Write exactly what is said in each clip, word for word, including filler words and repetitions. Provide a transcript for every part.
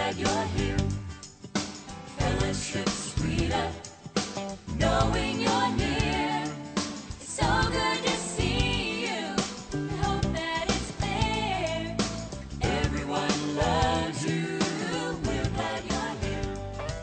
glad you're here. Fellowship sweeter, knowing you're near. It's so good to see you. I hope that it's clear. Everyone loves you. We're glad you're here.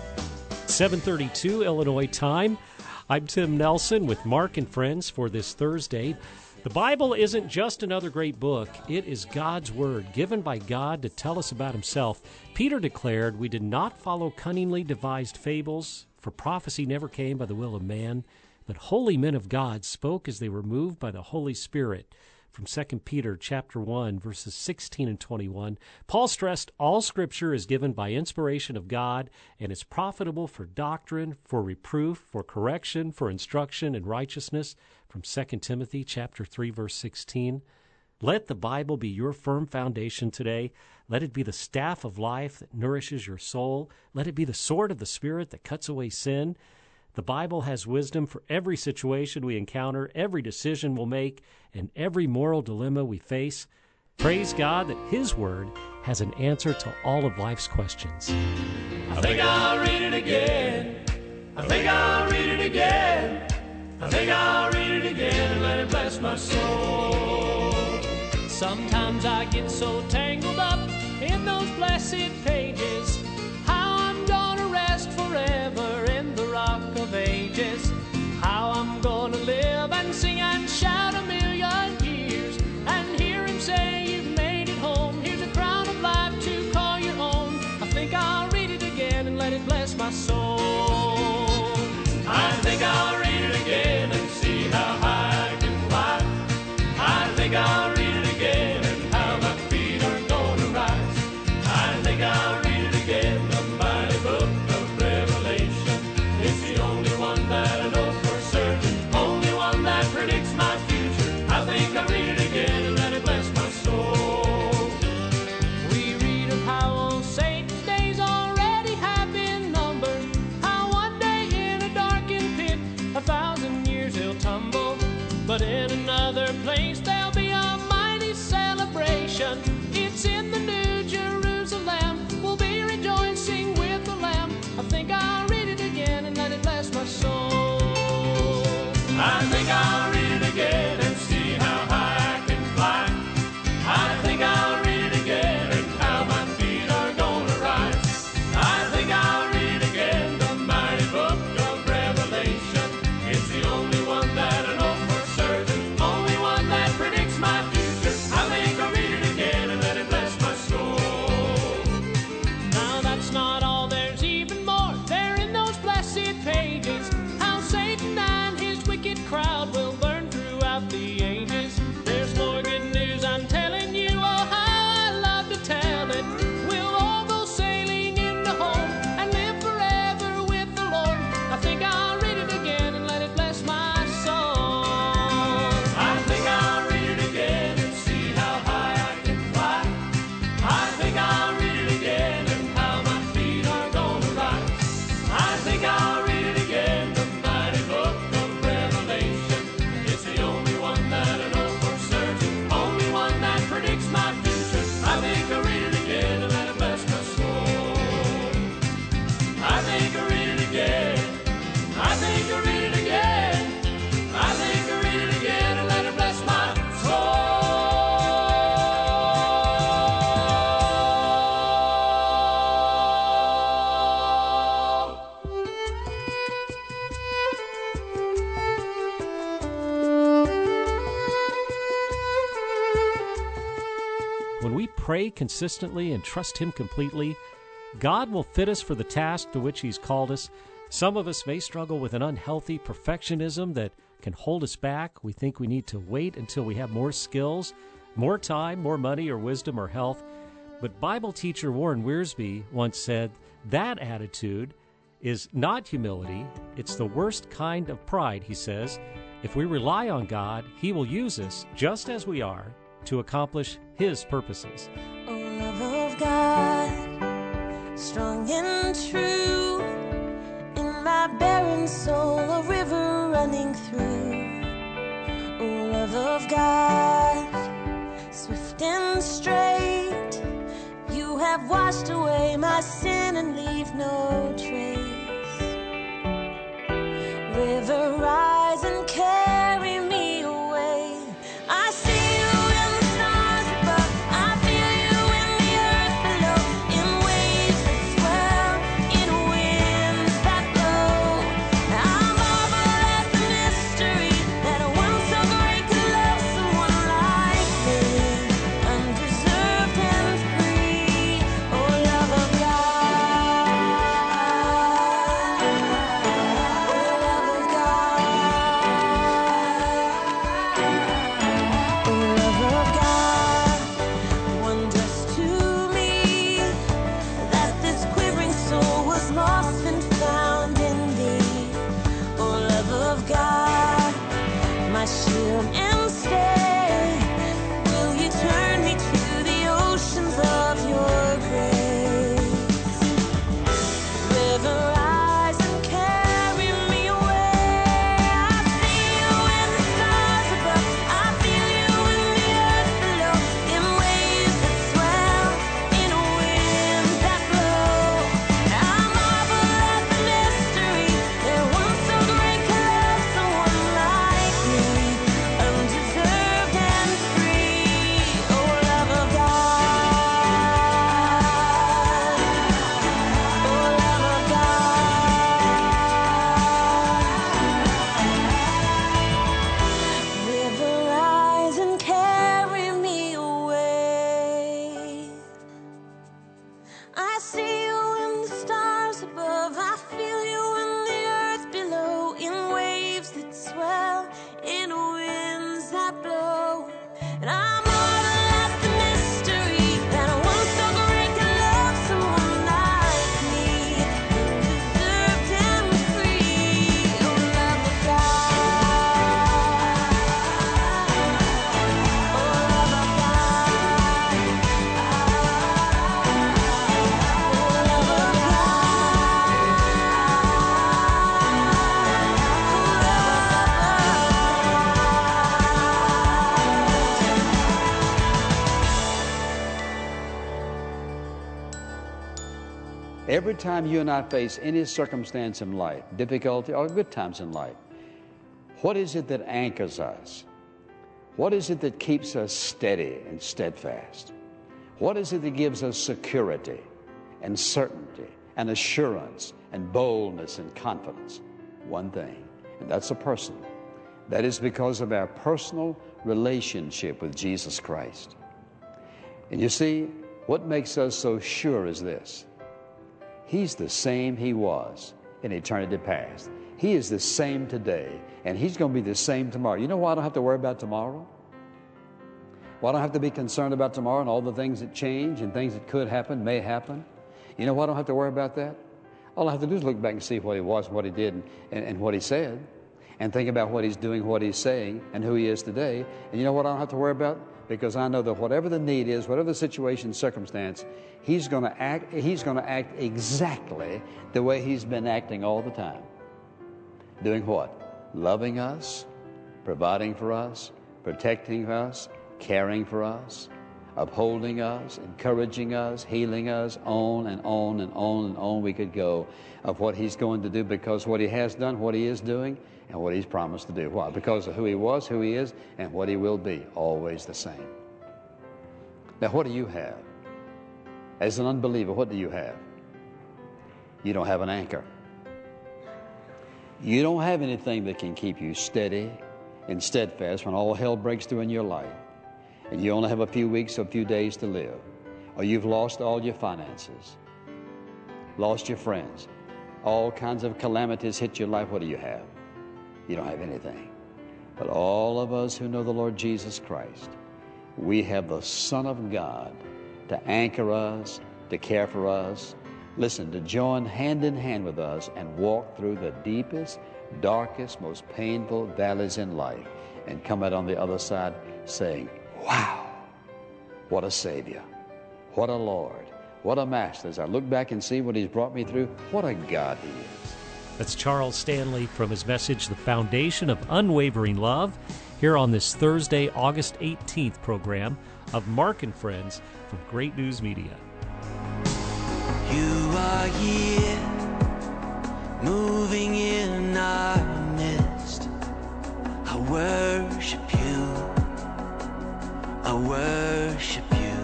seven thirty-two Illinois time. I'm Tim Nelson with Mark and Friends for this Thursday. The Bible isn't just another great book. It is God's Word, given by God to tell us about Himself. Peter declared, "We did not follow cunningly devised fables, for prophecy never came by the will of man, but holy men of God spoke as they were moved by the Holy Spirit." From Second Peter chapter one, verses sixteen and twenty-one, Paul stressed all Scripture is given by inspiration of God and is profitable for doctrine, for reproof, for correction, for instruction in righteousness. From Second Timothy chapter three, verse sixteen. Let the Bible be your firm foundation today. Let it be the staff of life that nourishes your soul. Let it be the sword of the Spirit that cuts away sin. The Bible has wisdom for every situation we encounter, every decision we'll make, and every moral dilemma we face. Praise God that His Word has an answer to all of life's questions. I think I'll read it again. I think I'll read it again. I think I'll read it again and let it bless my soul. Sometimes I get so tangled up in those blessed pages, how I'm gonna rest forever in the rock of ages, how I'm gonna live and sing and shout a million years, and hear Him say, "You've made it home, here's a crown of life to call your own." I think I'll read it again and let it bless my soul. I think I'll read it again and see how high I can fly. I think I'll read it again and how my feet are gonna rise. I think I'll read it again, the mighty book of Revelation. It's the only one that I know for certain, only one that predicts my future. I think I'll read it again and let it bless my soul. We read of how old Satan's days already have been numbered, how one day in a darkened pit a thousand years he'll tumble, but in another place there'll be a mighty celebration. It's in the New Jerusalem, we'll be rejoicing with the Lamb. I think I'll read it again and let it bless my soul. I think I'll read it again and see how high I can fly. I think I'll read it again and how my feet are gonna rise. I think I'll read it again, the mighty book of Revelation. It's the only one that I know for certain, only one that predicts my future. I think I'll read it again and let it bless my soul. Now that's not all, there's even more there in those blessed pages, how Satan and his wicked crowd will burn throughout the ages. There's more good news I'm telling you, oh how I love to tell it. We'll all go sailing into home and live forever with the Lord. I think I'll read it again and let it bless my soul. I think I'll read it again and see how high I can fly. I think I'll read it again and how my feet are gonna rise. I think I'll read it again, the mighty book of Revelation. It's the only one that I know for certain, only one that predicts my future. I think I'll read it again and let it bless my soul. I think I'll read it again. I think I'll read it again. I think I'll read it again and let it bless my soul. When we pray consistently and trust Him completely, God will fit us for the task to which He's called us. Some of us may struggle with an unhealthy perfectionism that can hold us back. We think we need to wait until we have more skills, more time, more money, or wisdom, or health. But Bible teacher Warren Wiersbe once said, that attitude is not humility. It's the worst kind of pride, he says. If we rely on God, He will use us just as we are to accomplish His purposes. Oh, love of God, strong and true, in my barren soul a river running through. Oh, love of God, swift and straight, you have washed away my my sin and leave no trace. River, rise and carry me away. I see you in the stars above. I feel you in the earth below. In waves that swell, in winds that blow. I marvel at the mystery that one so great could love someone like me, undeserved and free. Oh, love of God. Oh, love of God. Oh, love of God. Wondrous to me that this quivering soul was lost and found in thee. Oh, love of God, my shield and stay. Will you turn me to the oceans of your grace? River, rise and carry me away. I see you in the stars above. I feel you in the earth below. In waves that swell, in winds that blow. I marvel at the mystery that one so great could love someone like me, undeserved and free. Oh, love of God. Oh, love of God. River, rise and carry me away. I see you in the stars above. I feel you in the earth below. In waves that swell, in winds that blow. And I marvel at the mystery that one so great could love someone like me, undeserved and free. Oh, love of God. Oh, love of God. Oh, love of Every time you and I face any circumstance in life, difficulty or good times in life, what is it that anchors us? What is it that keeps us steady and steadfast? What is it that gives us security and certainty and assurance and boldness and confidence? One thing, and that's a person. That is because of our personal relationship with Jesus Christ. And you see, what makes us so sure is this. He's the same He was in eternity past. He is the same today, and He's going to be the same tomorrow. You know why I don't have to worry about tomorrow? Why I don't have to be concerned about tomorrow and all the things that change and things that could happen, may happen? You know why I don't have to worry about that? All I have to do is look back and see what He was, what He did, and, and, and what He said, and think about what He's doing, what He's saying, and who He is today. And you know what I don't have to worry about? Because I know that whatever the need is, whatever the situation, circumstance, He's going to act, He's going to act exactly the way He's been acting all the time. Doing what? Loving us, providing for us, protecting us, caring for us, upholding us, encouraging us, healing us, on and on and on and on we could go of what He's going to do, because what He has done, what He is doing, and what He's promised to do. Why? Because of who He was, who He is, and what He will be, always the same. Now, what do you have? As an unbeliever, what do you have? You don't have an anchor. You don't have anything that can keep you steady and steadfast when all hell breaks through in your life, and you only have a few weeks or a few days to live, or you've lost all your finances, lost your friends, all kinds of calamities hit your life. What do you have? You don't have anything. But all of us who know the Lord Jesus Christ, we have the Son of God to anchor us, to care for us, listen, to join hand in hand with us and walk through the deepest, darkest, most painful valleys in life and come out on the other side saying, wow, what a Savior, what a Lord, what a Master. As I look back and see what He's brought me through, what a God He is. That's Charles Stanley from his message, The Foundation of Unwavering Love, here on this Thursday, August eighteenth program of Mark and Friends from Great News Media. You are here, moving in our midst. I worship you, I worship you.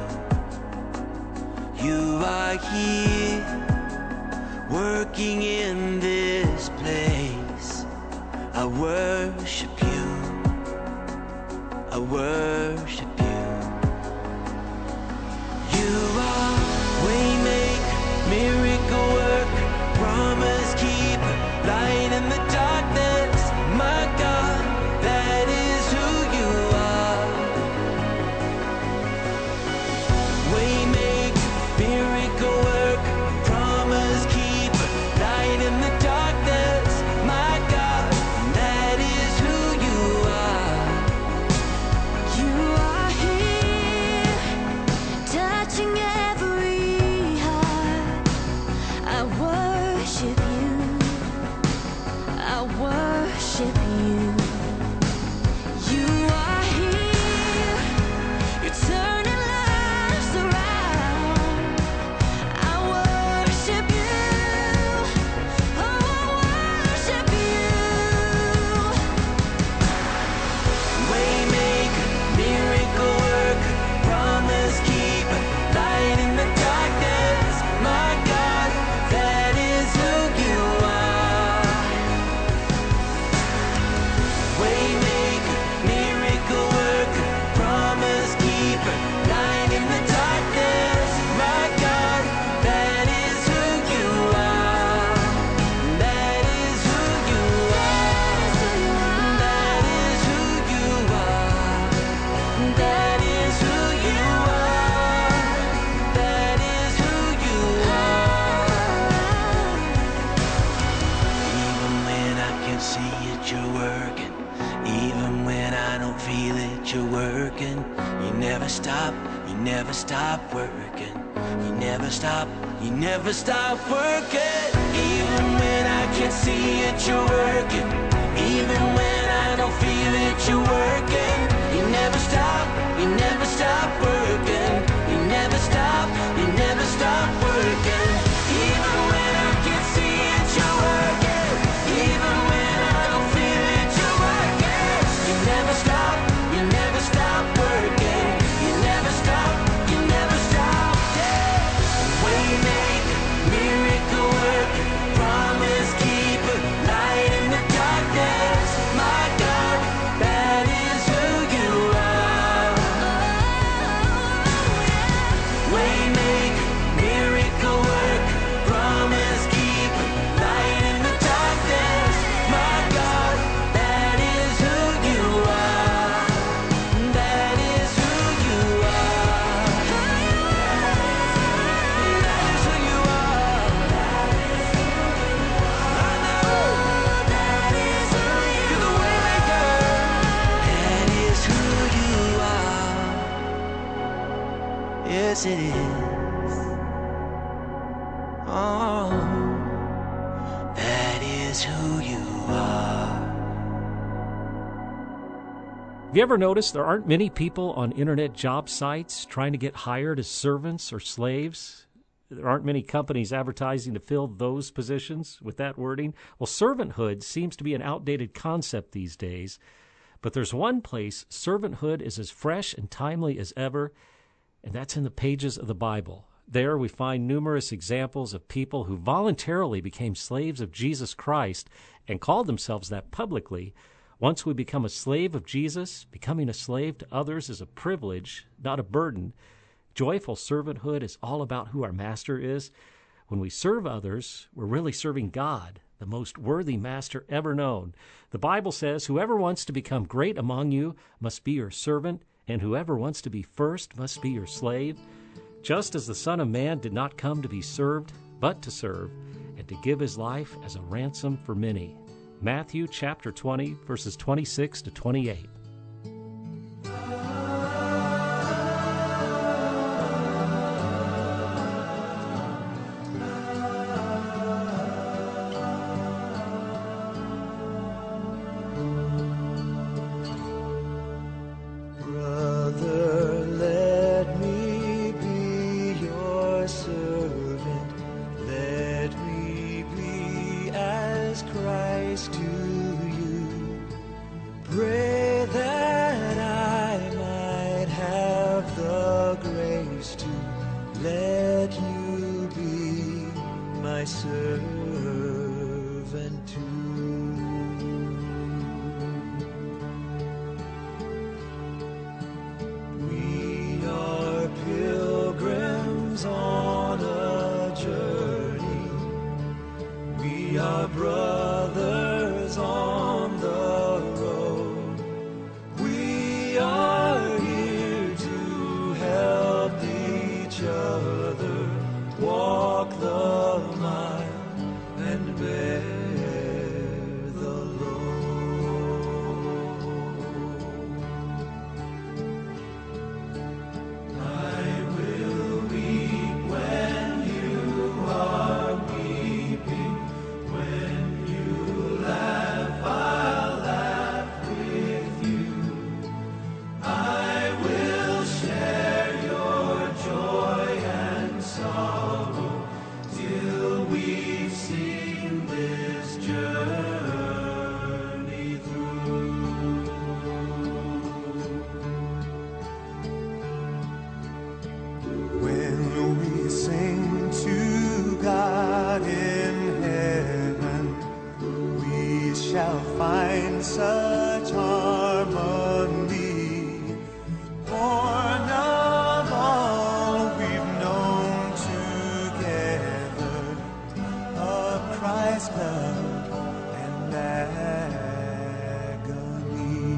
You are here, working in this place. I worship you, I worship you. You are waymaker, miracle worker, promise keeper, light in the darkness. My God, that is who you are. Waymaker, miracle worker, promise keeper, light in the darkness. My God, that is who you are. You are here, touching every heart. I worship you, I worship you. You are here, you're turning lives around. I worship you, oh, I worship you. Waymaker, miracle worker, promise keeper, light in the darkness. My God, that is who you are. Waymaker, miracle worker, promise keeper, light in the darkness. My God, that is who you are. That is who you are. That is who you are. That is who you are. That is who you are. Even when I can see it, you're working. Even when I don't feel it, you're working. You never stop, you never stop working. You never stop, you never stop working. Even when I can't see it, you're working. Even when I don't feel it, you're working. You never stop, you never stop working. You never stop, you never stop working. Even when I can't see it, you're working. Even when I don't feel it, you're working. You never stop, you never stop working. You never stop, you never stop. Yeah. Waymaker, miracle worker, promise keeper, light in the darkness. My God, that is who you are. Waymaker, miracle worker, promise keeper, light in the darkness. My God, that is who you are. That is who you are. That is who you are. I know. You're the waymaker. That is who you are. Yes, it is. Oh, that is who you are. Have you ever noticed there aren't many people on internet job sites trying to get hired as servants or slaves? There aren't many companies advertising to fill those positions with that wording. Well, servanthood seems to be an outdated concept these days, but there's one place servanthood is as fresh and timely as ever, and that's in the pages of the Bible. There we find numerous examples of people who voluntarily became slaves of Jesus Christ and called themselves that publicly. Once we become a slave of Jesus, becoming a slave to others is a privilege, not a burden. Joyful servanthood is all about who our master is. When we serve others, we're really serving God, the most worthy master ever known. The Bible says, whoever wants to become great among you must be your servant, and whoever wants to be first must be your slave. Just as the Son of Man did not come to be served, but to serve, and to give his life as a ransom for many. Matthew chapter twenty, verses twenty-six to twenty-eight. Brother, let me be your servant. Christ to you. Pray that I might have the grace to let you be my servant too. We are pilgrims on a journey. We are brothers on the road. We are here to help each other walk the mile and bear the load. I will weep when you are weeping. When you laugh, I'll laugh with you. I will share your joy and sorrow till we've seen this journey through. When we sing to God in heaven, we shall find such harmony. Born of all we've known together, of Christ's love and agony.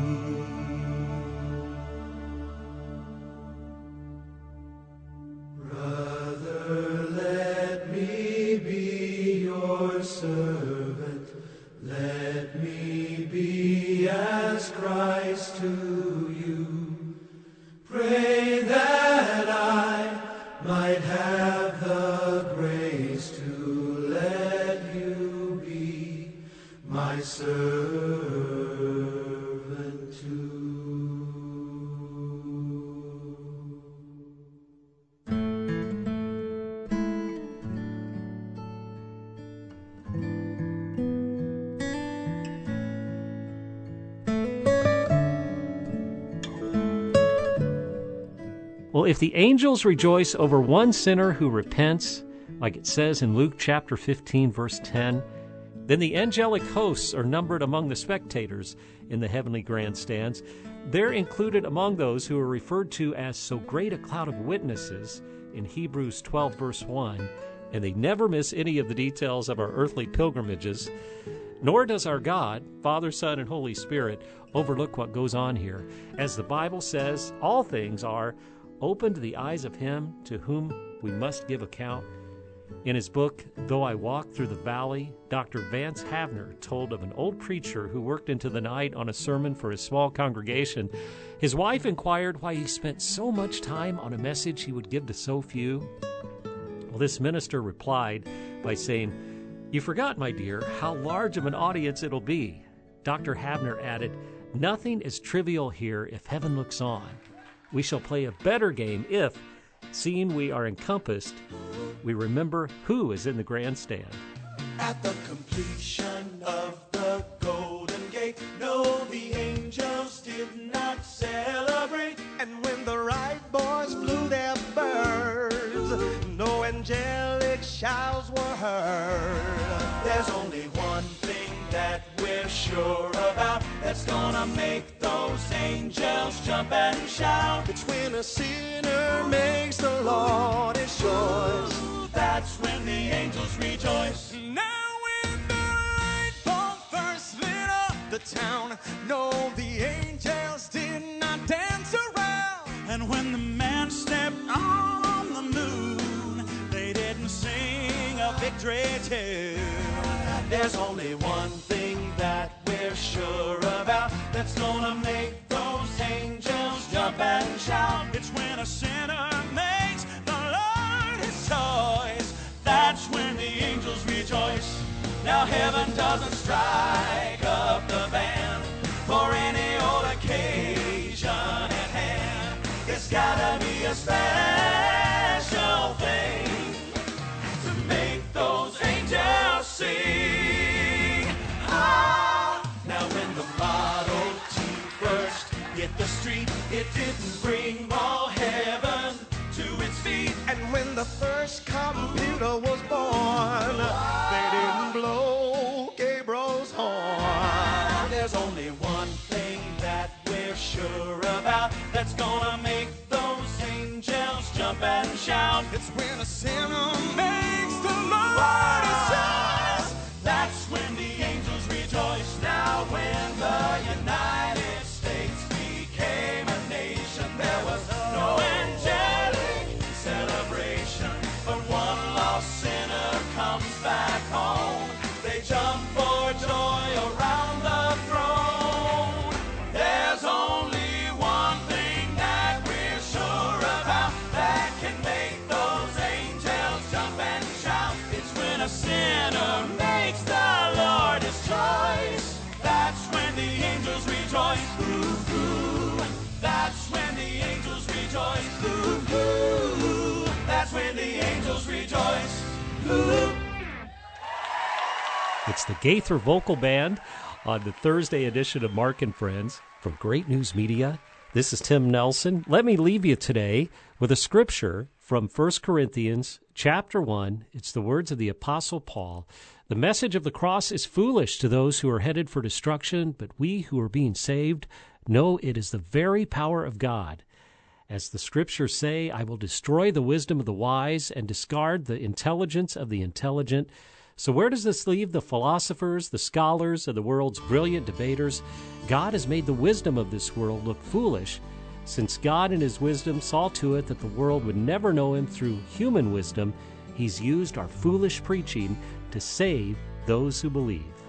Brother, let me be your servant. Let me be as Christ to you. Pray that I might have the grace to let you be my servant too. Well, if the angels rejoice over one sinner who repents, like it says in Luke chapter fifteen, verse ten, then the angelic hosts are numbered among the spectators in the heavenly grandstands. They're included among those who are referred to as so great a cloud of witnesses in Hebrews twelve, verse one, and they never miss any of the details of our earthly pilgrimages. Nor does our God, Father, Son, and Holy Spirit, overlook what goes on here. As the Bible says, all things are open to the eyes of him to whom we must give account. In his book, Though I Walk Through the Valley, Doctor Vance Havner told of an old preacher who worked into the night on a sermon for his small congregation. His wife inquired why he spent so much time on a message he would give to so few. Well, this minister replied by saying, "You forgot, my dear, how large of an audience it'll be." Doctor Havner added, "Nothing is trivial here if heaven looks on. We shall play a better game if, seeing we are encompassed, we remember who is in the grandstand." At the completion of the Golden Gate, no, the angels did not celebrate. And when the right boys flew their birds, no angelic shouts were heard. There's only one thing that we're sure about that's gonna make those angels jump and shout. It's when a sinner makes the Lord his choice. That's when the angels rejoice. Now when the light bulb first lit up the town, no, the angels did not dance around. And when the man stepped on the moon, they didn't sing a victory tune. There's only one thing that we're sure about that's gonna make those angels jump and shout. It's when a sinner makes the Lord his choice. That's when the angels rejoice. Now heaven doesn't strike up the band for any old occasion at hand. There's gotta be a special thing to make those angels sing. Ah! It didn't bring all heaven to its feet. And when the first computer was born, they didn't blow Gabriel's horn. There's only one thing that we're sure about that's gonna make those angels jump and shout. It's when a sinner makes the Lord his choice. That's when the angels rejoice. Now when the United States became a nation, there was no angelic celebration. But one lost sinner comes back home. They jump for joy around the throne. There's only one thing that we're sure about that can make those angels jump and shout. It's when a sinner makes the Lord his choice. That's when the angels rejoice. Ooh, ooh. That's when the angels rejoice. Ooh, ooh. That's when the angels rejoice. Ooh. It's the Gaither Vocal Band on the Thursday edition of Mark and Friends from Great News Media. This is Tim Nelson. Let me leave you today with a scripture from First Corinthians chapter one. It's the words of the Apostle Paul. The message of the cross is foolish to those who are headed for destruction, but we who are being saved know it is the very power of God. As the scriptures say, I will destroy the wisdom of the wise and discard the intelligence of the intelligent. So where does this leave the philosophers, the scholars, and the world's brilliant debaters? God has made the wisdom of this world look foolish, since God in his wisdom saw to it that the world would never know him through human wisdom. He's used our foolish preaching to save those who believe.